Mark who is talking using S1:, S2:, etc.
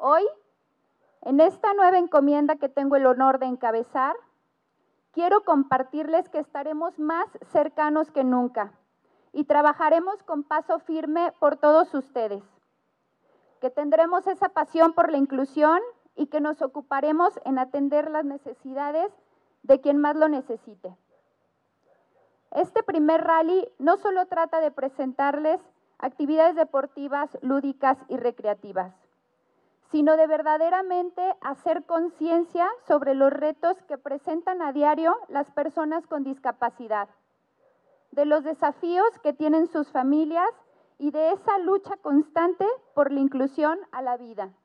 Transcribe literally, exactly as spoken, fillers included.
S1: Hoy, en esta nueva encomienda que tengo el honor de encabezar, quiero compartirles que estaremos más cercanos que nunca y trabajaremos con paso firme por todos ustedes, que tendremos esa pasión por la inclusión y que nos ocuparemos en atender las necesidades de quien más lo necesite. Este primer rally no solo trata de presentarles actividades deportivas, lúdicas y recreativas, sino de verdaderamente hacer conciencia sobre los retos que presentan a diario las personas con discapacidad, de los desafíos que tienen sus familias y de esa lucha constante por la inclusión a la vida.